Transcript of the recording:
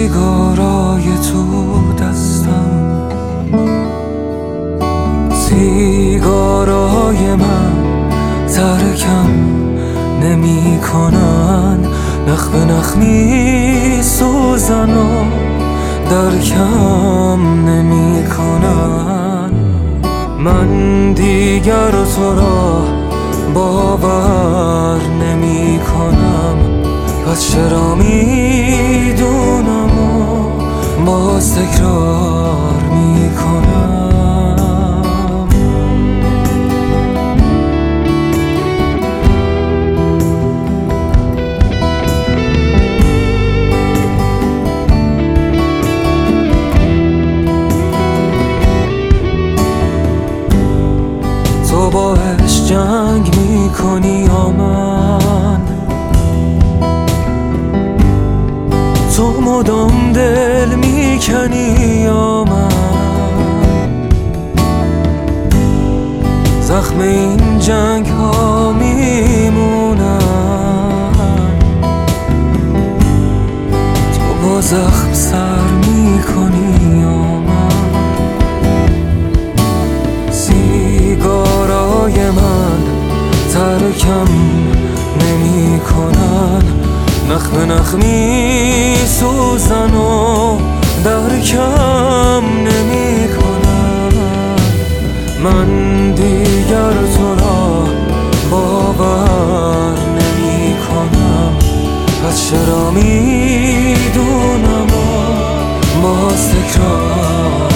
سیگارای تو دستم، سیگارای من ترکم نمی کنن، نخ به نخ می سوزن و درکم نمی کنن. من دیگر تو را باور نمی کنم، پس چرا می دونم و باز تکرار می کنم. تو با عشق جنگ می کنی یا من؟ تو مدام دل می کنی یا من؟ زخم این جنگ ها می مونن، تو با زخم سر می کنی یا من؟ سیگارای من ترکم نمی کنن، نخ به نخ می سوزن و درکم نمی کنن. من دیگر تو را باور نمی کنم، پس چرا می دونم و باز تکرار